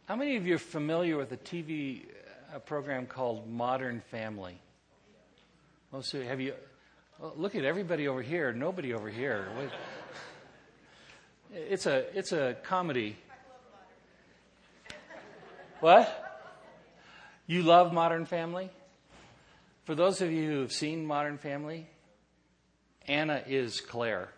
How many of you are familiar with a TV program called Modern Family? Most of you, have you? Well, look at everybody over here. Nobody over here. It's a comedy. What? You love Modern Family? For those of you who have seen Modern Family, Anna is Claire.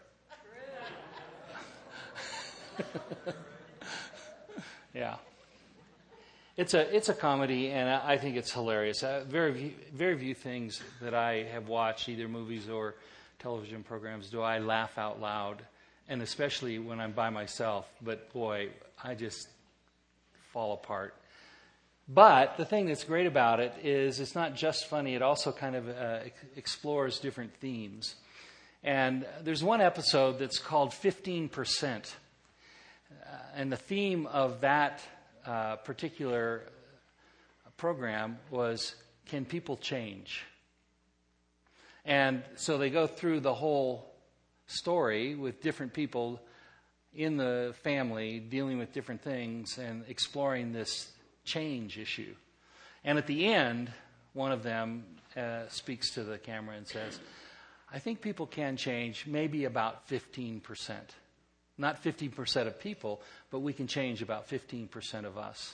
Yeah. It's a comedy, and I think it's hilarious. Very few things that I have watched, either movies or television programs, do I laugh out loud, and especially when I'm by myself. But boy, I just fall apart. But the thing that's great about it is it's not just funny. It also kind of explores different themes. And there's one episode that's called 15%. And the theme of that particular program was, can people change? And so they go through the whole story with different people in the family dealing with different things and exploring this change issue. And at the end, one of them speaks to the camera and says, I think people can change maybe about 15%. Not 15% of people, but we can change about 15% of us.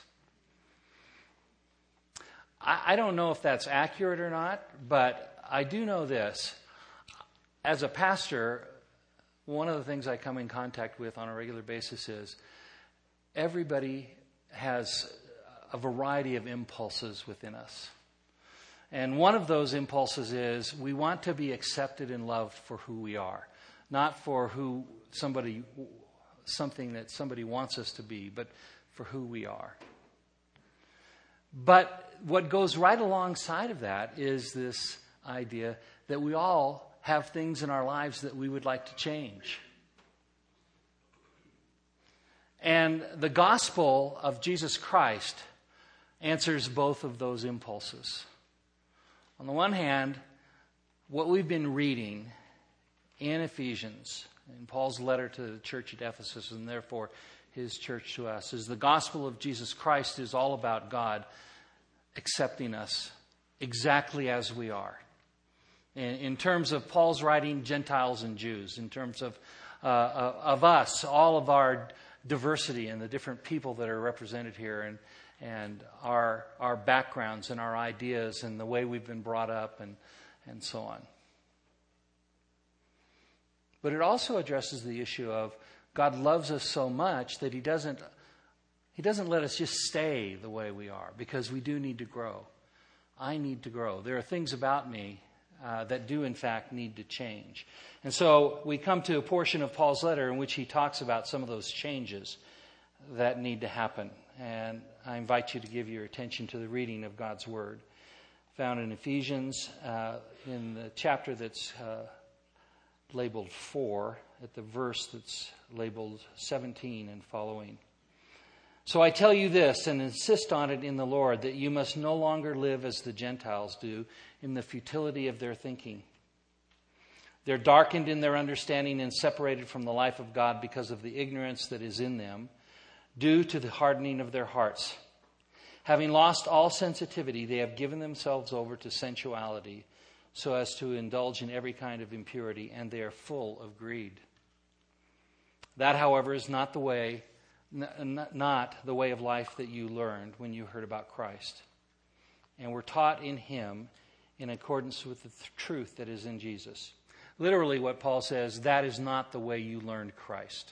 I don't know if that's accurate or not, but I do know this. As a pastor, one of the things I come in contact with on a regular basis is everybody has a variety of impulses within us. And one of those impulses is we want to be accepted and loved for who we are, not for something that somebody wants us to be, but for who we are. But what goes right alongside of that is this idea that we all have things in our lives that we would like to change. And the gospel of Jesus Christ answers both of those impulses. On the one hand, what we've been reading in Ephesians, in Paul's letter to the church at Ephesus, and therefore his church to us, is the gospel of Jesus Christ is all about God accepting us exactly as we are. In terms of Paul's writing, Gentiles and Jews, in terms of us, all of our diversity and the different people that are represented here, and our backgrounds and our ideas and the way we've been brought up and so on. But it also addresses the issue of God loves us so much that He doesn't let us just stay the way we are, because we do need to grow. I need to grow. There are things about me that do in fact need to change. And so we come to a portion of Paul's letter in which he talks about some of those changes that need to happen. And I invite you to give your attention to the reading of God's Word, found in Ephesians, in the chapter that's labeled 4, at the verse that's labeled 17 and following. So I tell you this, and insist on it in the Lord, that you must no longer live as the Gentiles do, in the futility of their thinking. They're darkened in their understanding and separated from the life of God because of the ignorance that is in them, due to the hardening of their hearts. Having lost all sensitivity, they have given themselves over to sensuality, so as to indulge in every kind of impurity, and they are full of greed. That, however, is not the way of life that you learned when you heard about Christ, and were taught in Him in accordance with the truth that is in Jesus. Literally, what Paul says, that is not the way you learned Christ.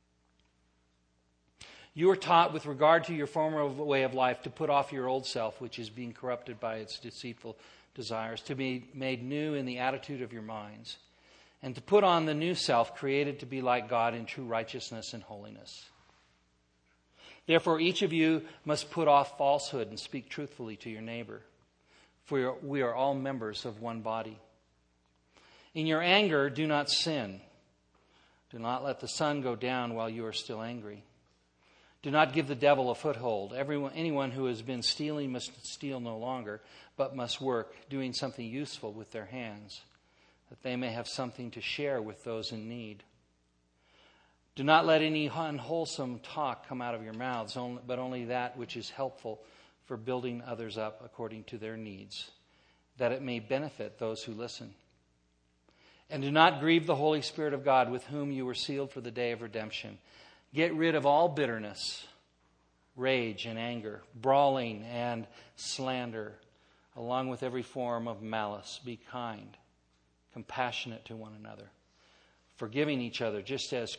You were taught with regard to your former way of life to put off your old self, which is being corrupted by its deceitful desires, to be made new in the attitude of your minds, and to put on the new self, created to be like God in true righteousness and holiness. Therefore, each of you must put off falsehood and speak truthfully to your neighbor, for we are all members of one body. In your anger, do not sin. Do not let the sun go down while you are still angry. Do not give the devil a foothold. Anyone who has been stealing must steal no longer, but must work, doing something useful with their hands, that they may have something to share with those in need. Do not let any unwholesome talk come out of your mouths, but only that which is helpful for building others up according to their needs, that it may benefit those who listen. And do not grieve the Holy Spirit of God, with whom you were sealed for the day of redemption. Get rid of all bitterness, rage and anger, brawling and slander, along with every form of malice. Be kind, compassionate to one another, forgiving each other, just as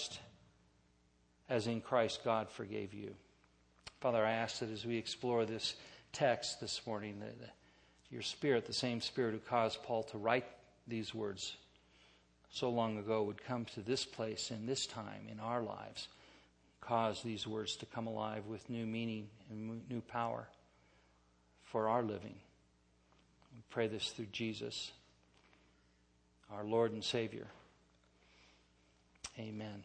in Christ God forgave you. Father, I ask that as we explore this text this morning, that your Spirit, the same Spirit who caused Paul to write these words so long ago, would come to this place in this time in our lives, cause these words to come alive with new meaning and new power for our living. We pray this through Jesus, our Lord and Savior. Amen.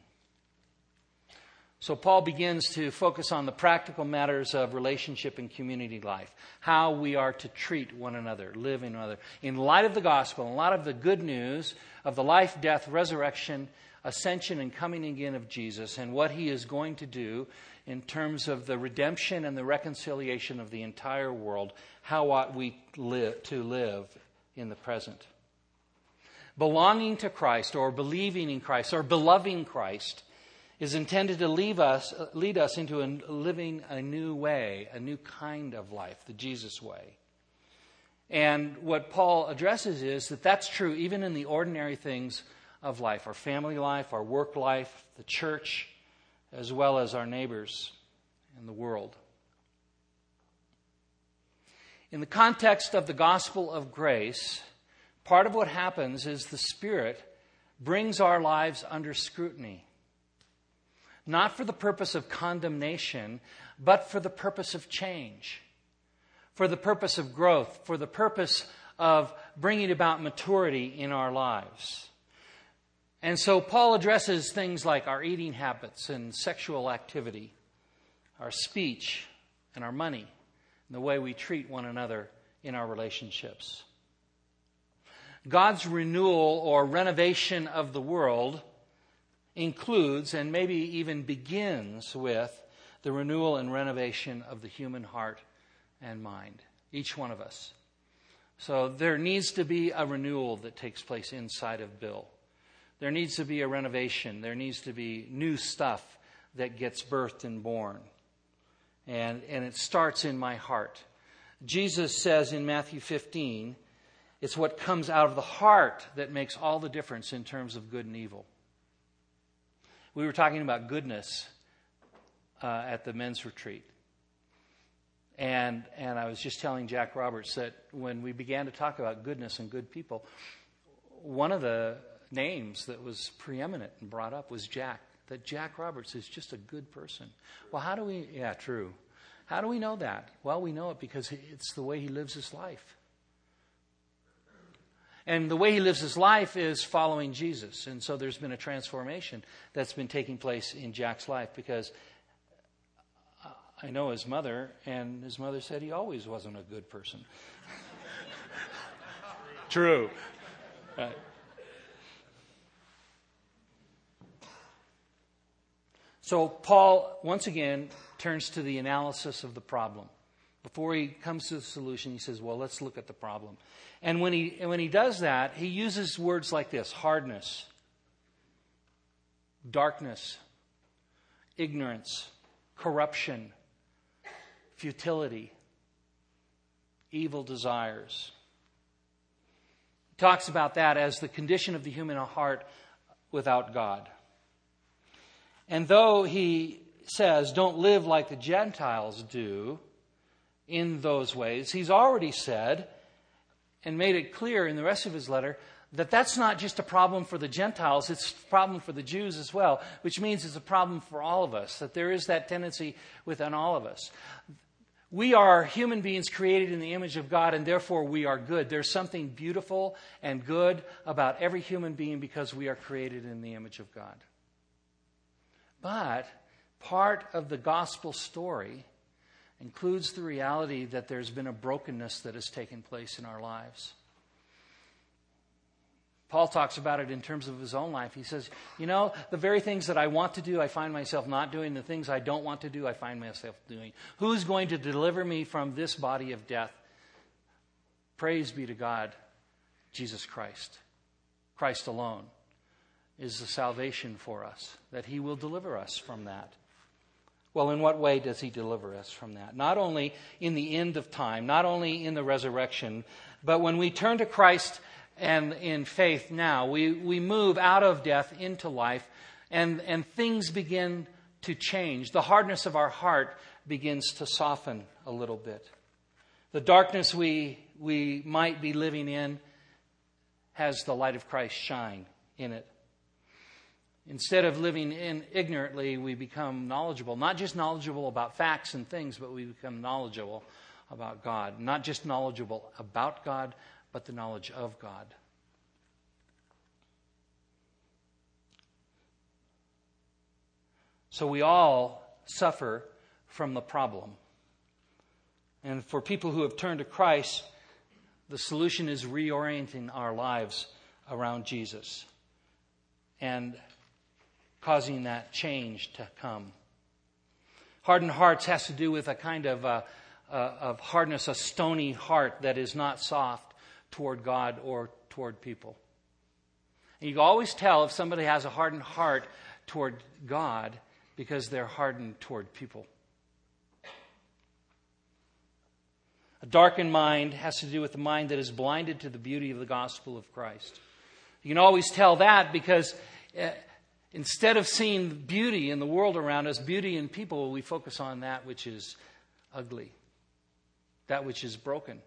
So Paul begins to focus on the practical matters of relationship and community life, how we are to treat one another, live in one another, in light of the gospel, in light of the good news of the life, death, resurrection, ascension, and coming again of Jesus, and what he is going to do in terms of the redemption and the reconciliation of the entire world. How ought we to live in the present? Belonging to Christ, or believing in Christ, or beloving Christ, is intended to lead us into living a new way, a new kind of life, the Jesus way. And what Paul addresses is that that's true even in the ordinary things of life, our family life, our work life, the church, as well as our neighbors and the world. In the context of the gospel of grace, part of what happens is the Spirit brings our lives under scrutiny. Not for the purpose of condemnation, but for the purpose of change, for the purpose of growth, for the purpose of bringing about maturity in our lives. And so Paul addresses things like our eating habits and sexual activity, our speech and our money, and the way we treat one another in our relationships. God's renewal or renovation of the world includes, and maybe even begins with, the renewal and renovation of the human heart and mind, each one of us. So there needs to be a renewal that takes place inside of Bill. There needs to be a renovation. There needs to be new stuff that gets birthed and born. And it starts in my heart. Jesus says in Matthew 15, it's what comes out of the heart that makes all the difference in terms of good and evil. We were talking about goodness at the men's retreat. And I was just telling Jack Roberts that when we began to talk about goodness and good people, one of the names that was preeminent and brought up was Jack, that Jack Roberts is just a good person. Well, how do we, true. How do we know that? Well, we know it because it's the way he lives his life. And the way he lives his life is following Jesus. And so there's been a transformation that's been taking place in Jack's life, because I know his mother, and his mother said he always wasn't a good person. True. Right. So Paul, once again, turns to the analysis of the problem. Before he comes to the solution, he says, well, let's look at the problem. And when he does that, he uses words like this: hardness, darkness, ignorance, corruption, futility, evil desires. He talks about that as the condition of the human heart without God. And though he says, don't live like the Gentiles do in those ways, he's already said and made it clear in the rest of his letter that that's not just a problem for the Gentiles, it's a problem for the Jews as well, which means it's a problem for all of us, that there is that tendency within all of us. We are human beings created in the image of God, and therefore we are good. There's something beautiful and good about every human being because we are created in the image of God. But part of the gospel story includes the reality that there's been a brokenness that has taken place in our lives. Paul talks about it in terms of his own life. He says, the very things that I want to do, I find myself not doing. The things I don't want to do, I find myself doing. Who's going to deliver me from this body of death? Praise be to God, Jesus Christ. Christ alone is the salvation for us, that he will deliver us from that. Well, in what way does he deliver us from that? Not only in the end of time, not only in the resurrection, but when we turn to Christ and in faith now, we move out of death into life, and things begin to change. The hardness of our heart begins to soften a little bit. The darkness we might be living in has the light of Christ shine in it. Instead of living ignorantly, we become knowledgeable. Not just knowledgeable about facts and things, but we become knowledgeable about God. Not just knowledgeable about God, but the knowledge of God. So we all suffer from the problem. And for people who have turned to Christ, the solution is reorienting our lives around Jesus and causing that change to come. Hardened hearts has to do with a kind of hardness, a stony heart that is not soft toward God or toward people. And you can always tell if somebody has a hardened heart toward God because they're hardened toward people. A darkened mind has to do with the mind that is blinded to the beauty of the gospel of Christ. You can always tell that because instead of seeing beauty in the world around us, beauty in people, we focus on that which is ugly, that which is broken.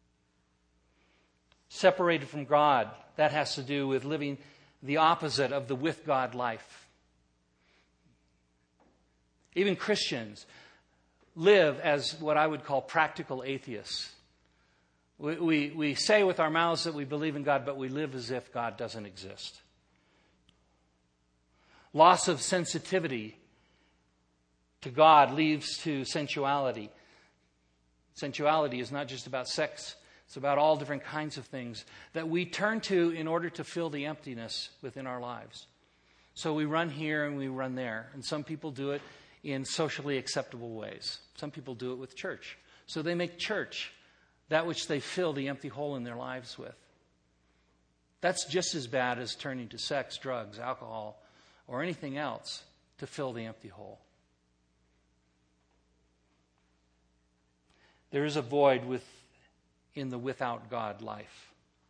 Separated from God, that has to do with living the opposite of the with God life. Even Christians live as what I would call practical atheists. We say with our mouths that we believe in God, but we live as if God doesn't exist. Loss of sensitivity to God leads to sensuality. Sensuality is not just about sex. It's about all different kinds of things that we turn to in order to fill the emptiness within our lives. So we run here and we run there. And some people do it in socially acceptable ways. Some people do it with church. So they make church that which they fill the empty hole in their lives with. That's just as bad as turning to sex, drugs, alcohol, or anything else to fill the empty hole. There is a void in the without God life.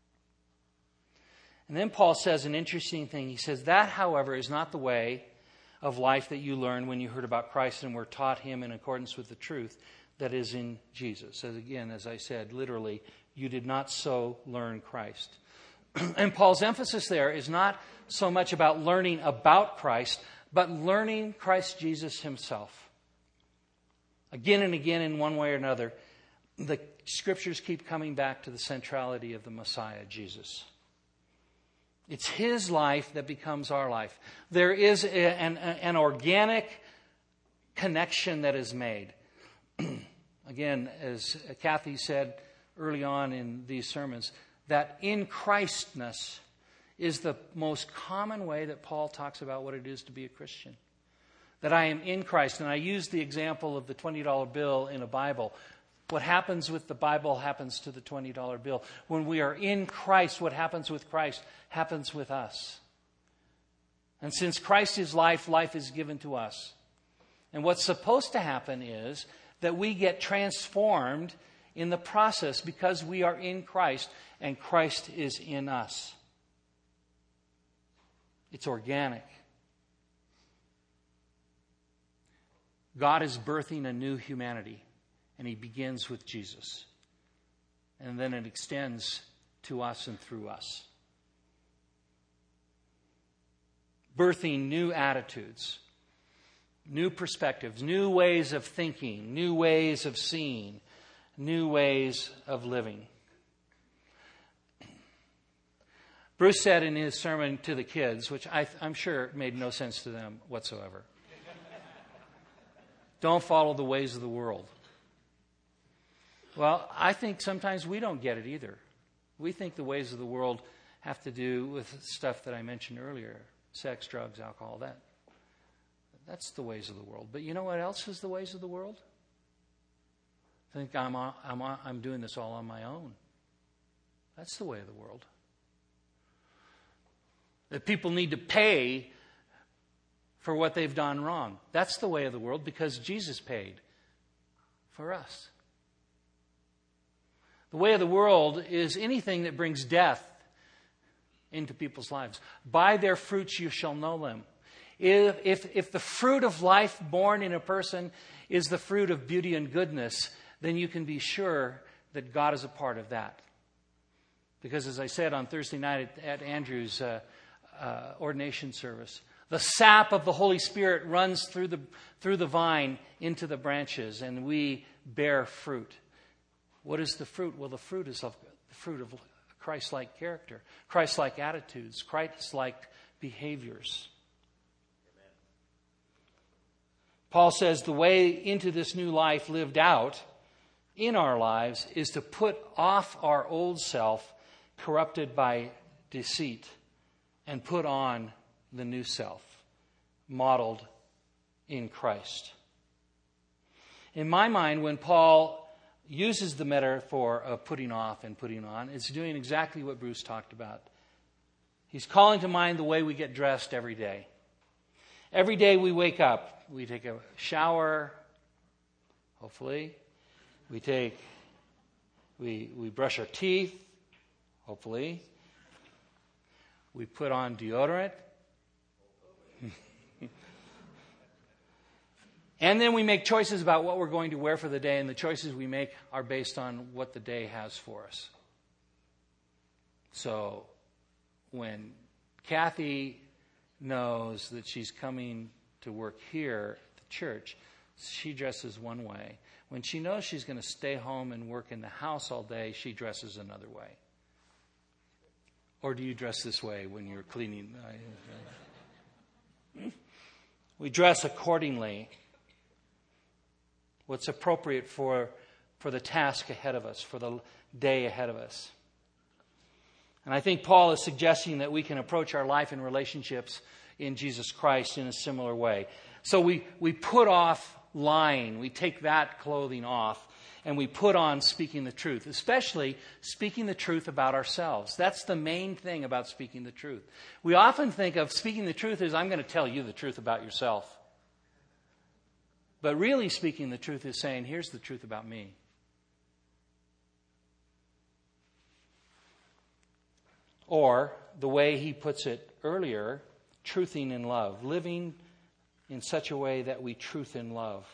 And then Paul says an interesting thing. He says, that, however, is not the way of life that you learned when you heard about Christ and were taught him in accordance with the truth that is in Jesus. So again, as I said, literally, you did not so learn Christ. And Paul's emphasis there is not so much about learning about Christ, but learning Christ Jesus himself. Again and again, in one way or another, the Scriptures keep coming back to the centrality of the Messiah, Jesus. It's his life that becomes our life. There is an organic connection that is made. Again, as Kathy said early on in these sermons, that in Christness is the most common way that Paul talks about what it is to be a Christian. That I am in Christ. And I use the example of the $20 bill in a Bible. What happens with the Bible happens to the $20 bill. When we are in Christ, what happens with Christ happens with us. And since Christ is life, life is given to us. And what's supposed to happen is that we get transformed in the process because we are in Christ and Christ is in us. It's organic. God is birthing a new humanity. And he begins with Jesus. And then it extends to us and through us. Birthing new attitudes, new perspectives, new ways of thinking, new ways of seeing, new ways of living. Bruce said in his sermon to the kids, which I'm sure made no sense to them whatsoever, don't follow the ways of the world. Well, I think sometimes we don't get it either. We think the ways of the world have to do with stuff that I mentioned earlier. Sex, drugs, alcohol, that's the ways of the world. But you know what else is the ways of the world? I think I'm doing this all on my own. That's the way of the world. That people need to pay for what they've done wrong. That's the way of the world because Jesus paid for us. The way of the world is anything that brings death into people's lives. By their fruits you shall know them. If the fruit of life born in a person is the fruit of beauty and goodness, then you can be sure that God is a part of that. Because as I said on Thursday night at Andrew's ordination service, the sap of the Holy Spirit runs through the vine into the branches, and we bear fruit. What is the fruit? Well, the fruit is the fruit of Christ-like character, Christ-like attitudes, Christ-like behaviors. Amen. Paul says the way into this new life lived out in our lives is to put off our old self, corrupted by deceit, and put on the new self, modeled in Christ. In my mind, when Paul uses the metaphor of putting off and putting on, it's doing exactly what Bruce talked about. He's calling to mind the way we get dressed every day. Every day we wake up, we take a shower, hopefully. We brush our teeth, hopefully. We put on deodorant. And then we make choices about what we're going to wear for the day, and the choices we make are based on what the day has for us. So when Kathy knows that she's coming to work here at the church, she dresses one way. When she knows she's going to stay home and work in the house all day, she dresses another way. Or do you dress this way when you're cleaning? We dress accordingly. What's appropriate for the task ahead of us, for the day ahead of us. And I think Paul is suggesting that we can approach our life and relationships in Jesus Christ in a similar way. So we put off lying. We take that clothing off and we put on speaking the truth, especially speaking the truth about ourselves. That's the main thing about speaking the truth. We often think of speaking the truth as I'm going to tell you the truth about yourself. But really speaking the truth is saying, here's the truth about me. Or, the way he puts it earlier, truthing in love. Living in such a way that we truth in love.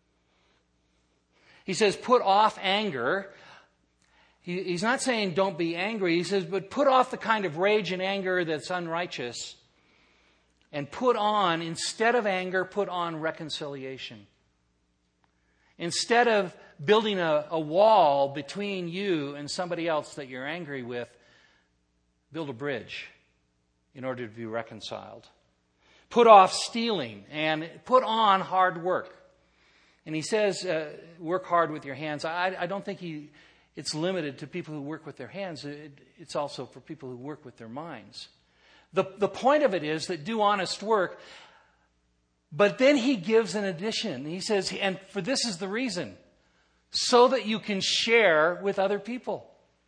He says, put off anger. He's not saying don't be angry. He says, but put off the kind of rage and anger that's unrighteous. And put on, instead of anger, put on reconciliation. Instead of building a wall between you and somebody else that you're angry with, build a bridge in order to be reconciled. Put off stealing and put on hard work. And he says, work hard with your hands. I don't think it's limited to people who work with their hands. It's also for people who work with their minds. The point of it is that do honest work. But then he gives an addition. He says, and for this is the reason, so that you can share with other people.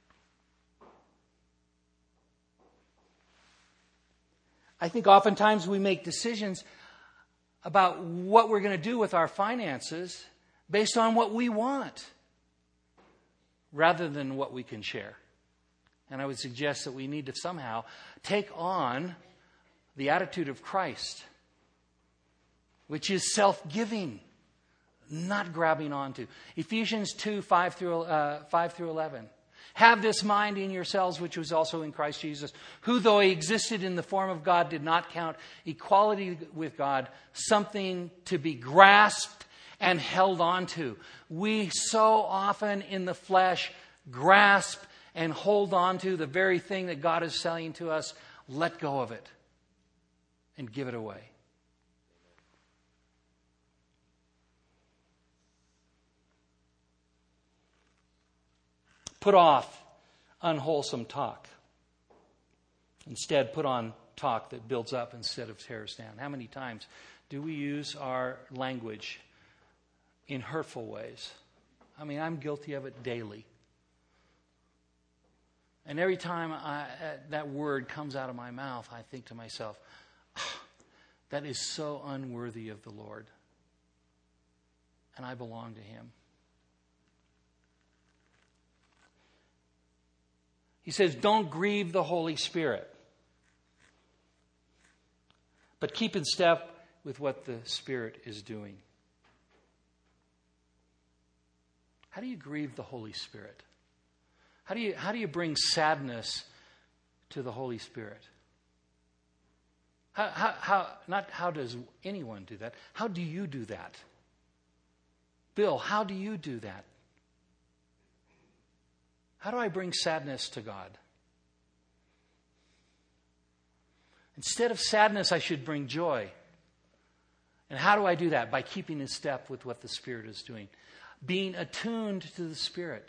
I think oftentimes we make decisions about what we're going to do with our finances based on what we want rather than what we can share. And I would suggest that we need to somehow take on the attitude of Christ, which is self-giving, not grabbing onto. Ephesians 2, 5 through 11. Have this mind in yourselves, which was also in Christ Jesus, who, though he existed in the form of God, did not count equality with God something to be grasped and held on to. We so often in the flesh grasp and hold on to the very thing that God is saying to us. Let go of it and give it away. Put off unwholesome talk. Instead, put on talk that builds up instead of tears down. How many times do we use our language in hurtful ways? I mean, I'm guilty of it daily. And every time that word comes out of my mouth, I think to myself, that is so unworthy of the Lord. And I belong to Him. He says, don't grieve the Holy Spirit, but keep in step with what the Spirit is doing. How do you grieve the Holy Spirit? How do you bring sadness to the Holy Spirit? Not how does anyone do that? How do you do that? Bill, how do you do that? How do I bring sadness to God? Instead of sadness, I should bring joy. And how do I do that? By keeping in step with what the Spirit is doing. Being attuned to the Spirit.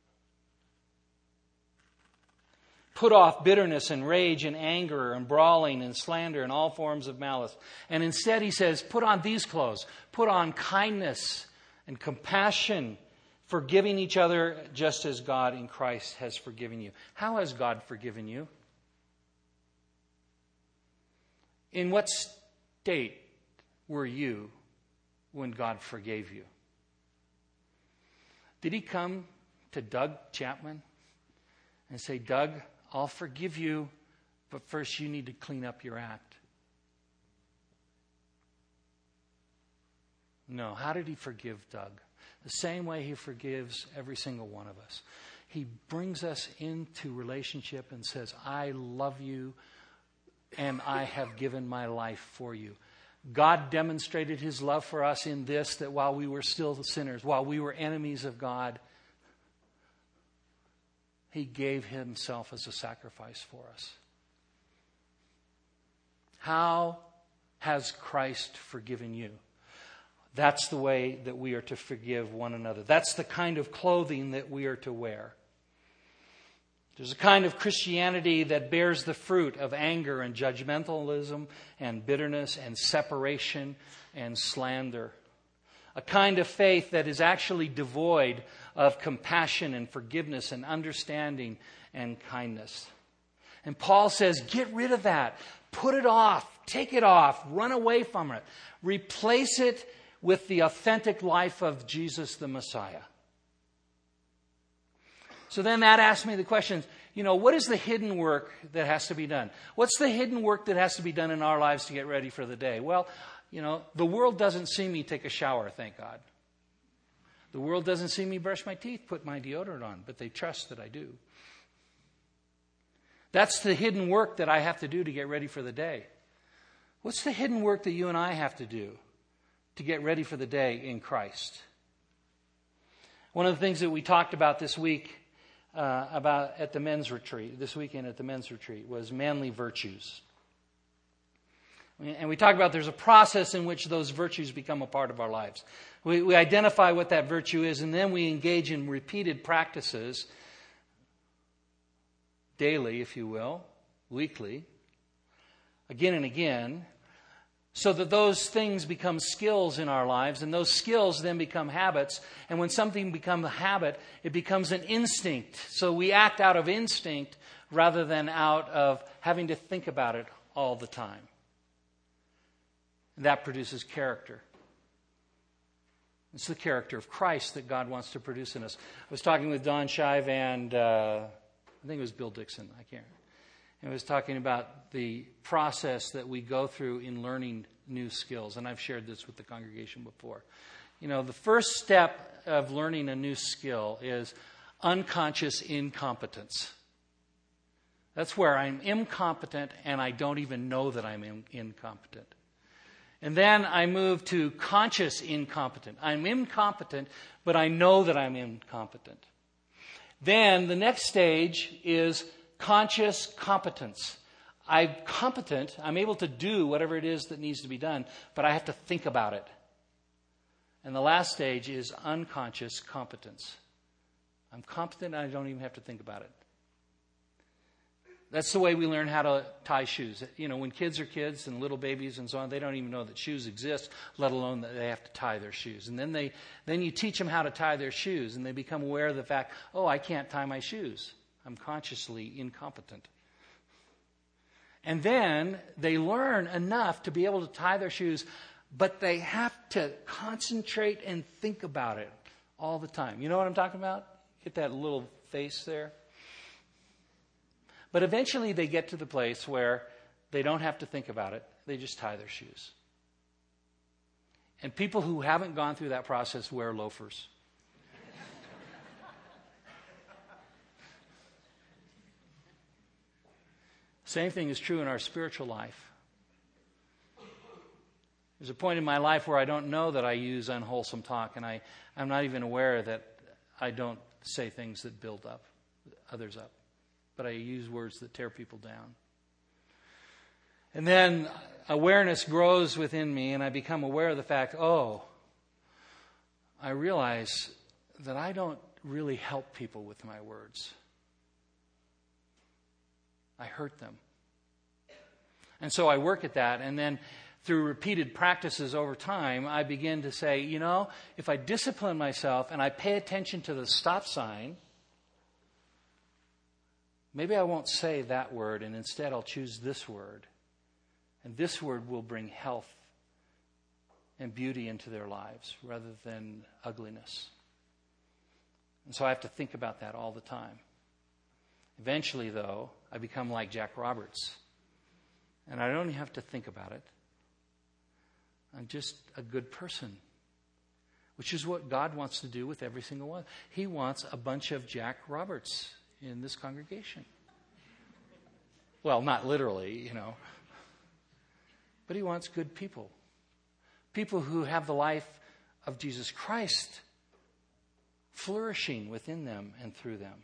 Put off bitterness and rage and anger and brawling and slander and all forms of malice. And instead he says, put on these clothes. Put on kindness and compassion, forgiving each other just as God in Christ has forgiven you. How has God forgiven you? In what state were you when God forgave you? Did He come to Doug Chapman and say, Doug, I'll forgive you, but first you need to clean up your act? No. How did He forgive Doug? The same way He forgives every single one of us. He brings us into relationship and says, I love you and I have given my life for you. God demonstrated His love for us in this, that while we were still sinners, while we were enemies of God, He gave Himself as a sacrifice for us. How has Christ forgiven you? That's the way that we are to forgive one another. That's the kind of clothing that we are to wear. There's a kind of Christianity that bears the fruit of anger and judgmentalism and bitterness and separation and slander. A kind of faith that is actually devoid of compassion and forgiveness and understanding and kindness. And Paul says, get rid of that. Put it off. Take it off. Run away from it. Replace it with the authentic life of Jesus the Messiah. So then that asks me the question, what is the hidden work that has to be done? What's the hidden work that has to be done in our lives to get ready for the day? Well, the world doesn't see me take a shower, thank God. The world doesn't see me brush my teeth, put my deodorant on, but they trust that I do. That's the hidden work that I have to do to get ready for the day. What's the hidden work that you and I have to do to get ready for the day in Christ? One of the things that we talked about this week at the men's retreat, this weekend at the men's retreat, was manly virtues. And we talked about there's a process in which those virtues become a part of our lives. We identify what that virtue is, and then we engage in repeated practices, daily, if you will, weekly, again and again, so that those things become skills in our lives, and those skills then become habits. And when something becomes a habit, it becomes an instinct. So we act out of instinct rather than out of having to think about it all the time. And that produces character. It's the character of Christ that God wants to produce in us. I was talking with Don Shive and I think it was Bill Dixon. I can't remember. And I was talking about the process that we go through in learning new skills. And I've shared this with the congregation before. The first step of learning a new skill is unconscious incompetence. That's where I'm incompetent and I don't even know that I'm incompetent. And then I move to conscious incompetent. I'm incompetent, but I know that I'm incompetent. Then the next stage is conscious competence. I'm competent. I'm able to do whatever it is that needs to be done, but I have to think about it. And the last stage is unconscious competence. I'm competent and I don't even have to think about it. That's the way we learn how to tie shoes. You know, when kids are kids and little babies and so on, they don't even know that shoes exist, let alone that they have to tie their shoes. And then you teach them how to tie their shoes, and they become aware of the fact, oh, I can't tie my shoes. I'm consciously incompetent. And then they learn enough to be able to tie their shoes, but they have to concentrate and think about it all the time. You know what I'm talking about? Get that little face there? But eventually they get to the place where they don't have to think about it. They just tie their shoes. And people who haven't gone through that process wear loafers. Same thing is true in our spiritual life. There's a point in my life where I don't know that I use unwholesome talk, and I'm not even aware that I don't say things that build up others up. But I use words that tear people down. And then awareness grows within me, and I become aware of the fact, I realize that I don't really help people with my words. I hurt them. And so I work at that, and then through repeated practices over time, I begin to say, if I discipline myself and I pay attention to the stop sign, maybe I won't say that word, and instead I'll choose this word. And this word will bring health and beauty into their lives rather than ugliness. And so I have to think about that all the time. Eventually, though, I become like Jack Roberts. And I don't even have to think about it. I'm just a good person, which is what God wants to do with every single one. He wants a bunch of Jack Roberts in this congregation. Well, not literally, but he wants good people. People who have the life of Jesus Christ flourishing within them and through them.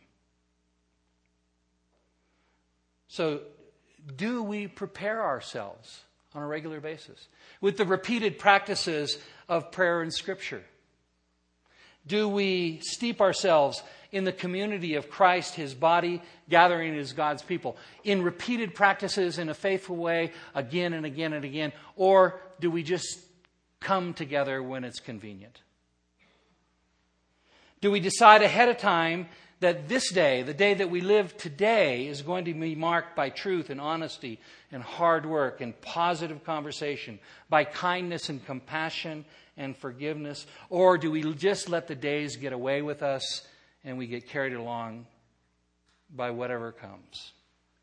So, do we prepare ourselves on a regular basis with the repeated practices of prayer and Scripture? Do we steep ourselves in the community of Christ, His body, gathering as God's people, in repeated practices in a faithful way again and again and again? Or do we just come together when it's convenient? Do we decide ahead of time that this day, the day that we live today, is going to be marked by truth and honesty and hard work and positive conversation, by kindness and compassion and forgiveness? Or do we just let the days get away with us and we get carried along by whatever comes?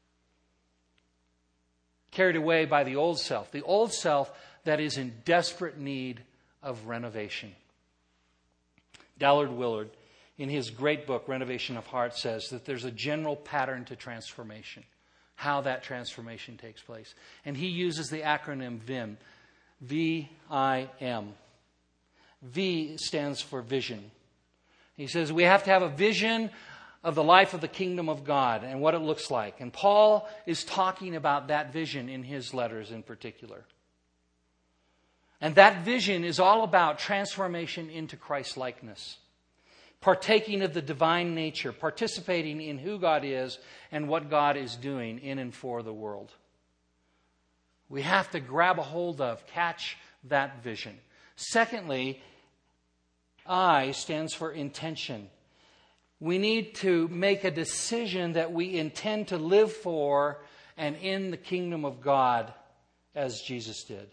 Carried away by the old self that is in desperate need of renovation. Dallard Willard, in his great book, Renovation of Heart, says that there's a general pattern to transformation, how that transformation takes place. And he uses the acronym VIM, V-I-M. V stands for vision. He says we have to have a vision of the life of the kingdom of God and what it looks like. And Paul is talking about that vision in his letters in particular. And that vision is all about transformation into Christ-likeness. Partaking of the divine nature, participating in who God is and what God is doing in and for the world. We have to grab a hold of, catch that vision. Secondly, I stands for intention. We need to make a decision that we intend to live for and in the kingdom of God as Jesus did.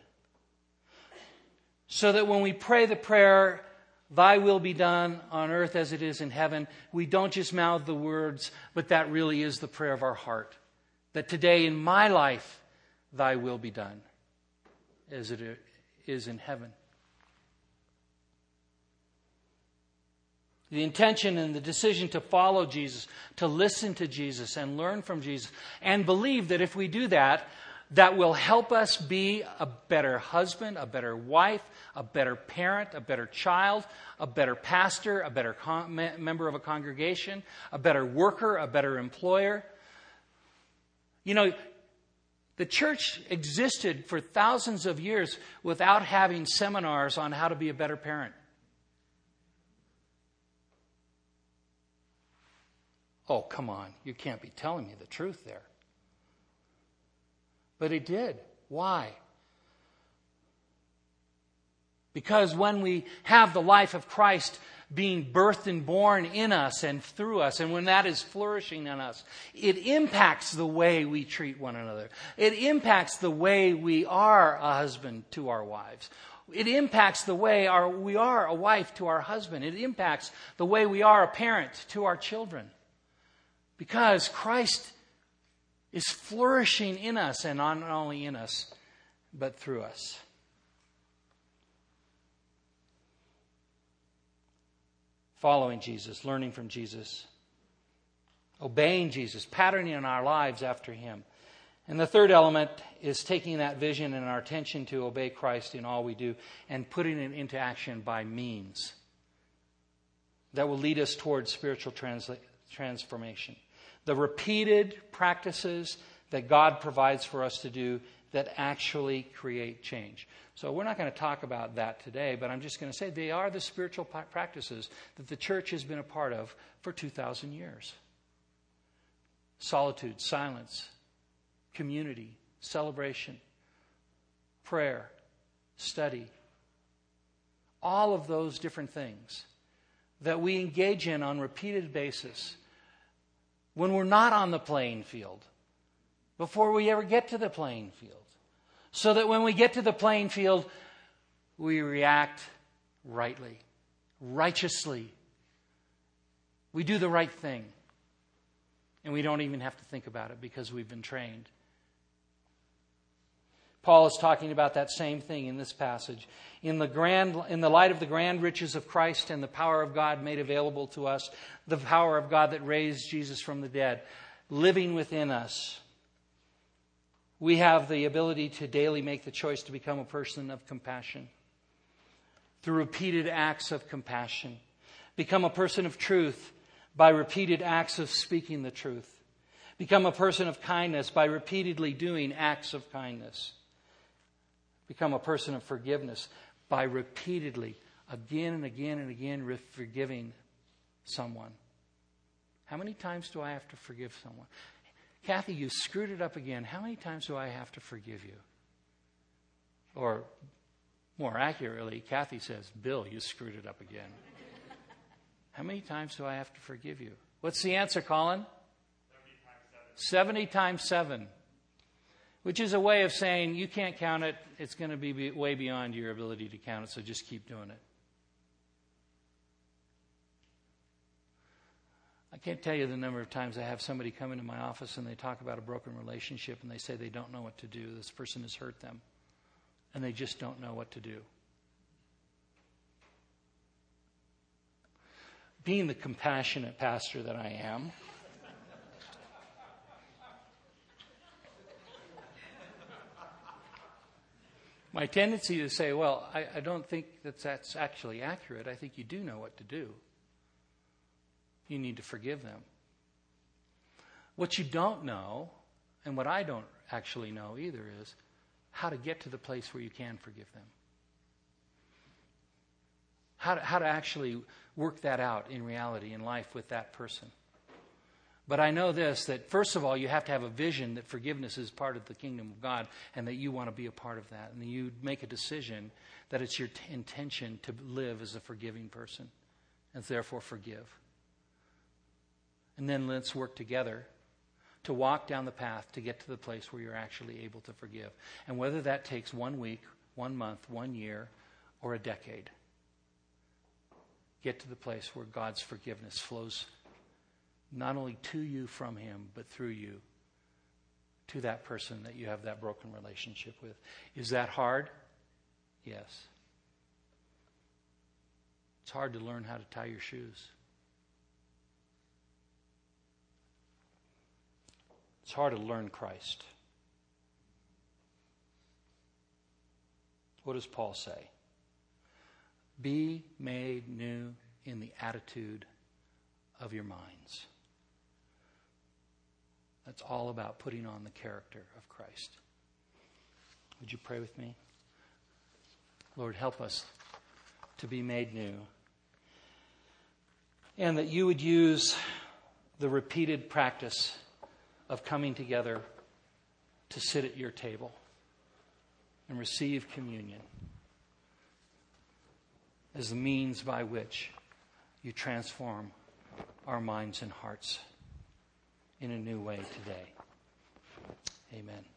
So that when we pray the prayer, Thy will be done on earth as it is in heaven, we don't just mouth the words, but that really is the prayer of our heart. That today in my life, Thy will be done as it is in heaven. The intention and the decision to follow Jesus, to listen to Jesus and learn from Jesus, and believe that if we do that, that will help us be a better husband, a better wife, a better parent, a better child, a better pastor, a better member of a congregation, a better worker, a better employer. The church existed for thousands of years without having seminars on how to be a better parent. Oh, come on. You can't be telling me the truth there. But it did. Why? Because when we have the life of Christ being birthed and born in us and through us, and when that is flourishing in us, it impacts the way we treat one another. It impacts the way we are a husband to our wives. It impacts the way we are a wife to our husband. It impacts the way we are a parent to our children. Because Christ is flourishing in us, and not only in us, but through us. Following Jesus, learning from Jesus, obeying Jesus, patterning our lives after Him. And the third element is taking that vision and our attention to obey Christ in all we do and putting it into action by means that will lead us towards spiritual transformation. The repeated practices that God provides for us to do that actually create change. So we're not going to talk about that today, but I'm just going to say they are the spiritual practices that the church has been a part of for 2,000 years. Solitude, silence, community, celebration, prayer, study. All of those different things that we engage in on a repeated basis when we're not on the playing field, before we ever get to the playing field. So that when we get to the playing field, we react rightly, righteously. We do the right thing. And we don't even have to think about it because we've been trained. Paul is talking about that same thing in this passage. In the light of the grand riches of Christ and the power of God made available to us, the power of God that raised Jesus from the dead, living within us, we have the ability to daily make the choice to become a person of compassion. Through repeated acts of compassion. Become a person of truth by repeated acts of speaking the truth. Become a person of kindness by repeatedly doing acts of kindness. Become a person of forgiveness by repeatedly, again and again and again, forgiving someone. How many times do I have to forgive someone? Kathy, you screwed it up again. How many times do I have to forgive you? Or more accurately, Kathy says, Bill, you screwed it up again. How many times do I have to forgive you? What's the answer, Colin? 70 times 7. Which is a way of saying you can't count it. It's going to be way beyond your ability to count it, so just keep doing it. I can't tell you the number of times I have somebody come into my office and they talk about a broken relationship and they say they don't know what to do. This person has hurt them. And they just don't know what to do. Being the compassionate pastor that I am, my tendency to say, well, I don't think that's actually accurate. I think you do know what to do. You need to forgive them. What you don't know, and what I don't actually know either, is how to get to the place where you can forgive them. How to actually work that out in reality, in life with that person. But I know this, that first of all, you have to have a vision that forgiveness is part of the kingdom of God and that you want to be a part of that. And you make a decision that it's your intention to live as a forgiving person and therefore forgive. And then let's work together to walk down the path to get to the place where you're actually able to forgive. And whether that takes 1 week, 1 month, 1 year, or a decade, get to the place where God's forgiveness flows not only to you from Him, but through you to that person that you have that broken relationship with. Is that hard? Yes. It's hard to learn how to tie your shoes. It's hard to learn Christ. What does Paul say? Be made new in the attitude of your minds. That's all about putting on the character of Christ. Would you pray with me? Lord, help us to be made new. And that you would use the repeated practice of coming together to sit at your table and receive communion as the means by which you transform our minds and hearts in a new way today. Amen.